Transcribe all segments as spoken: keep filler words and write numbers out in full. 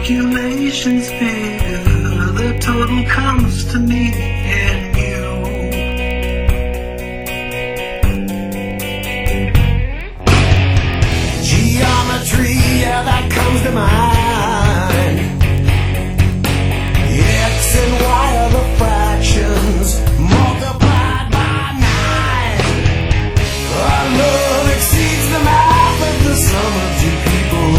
calculations figure, the total comes to me and you. Geometry, yeah, that comes to mind. X and Y are the fractions multiplied by nine. Our love exceeds the math of the sum of two people.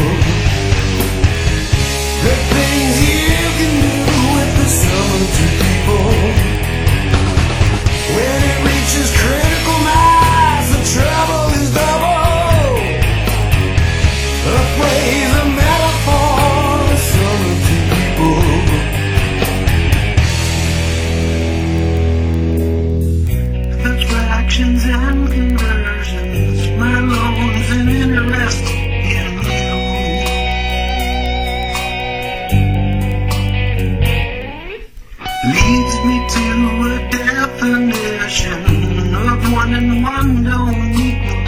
The things you can do with the sum of two people. When it reaches critical mass, the trouble is double. A phrase, a metaphor, the sum of two people. The fractions and conversions, my loans and interest in you. Leads me to a definition of one and one don't equal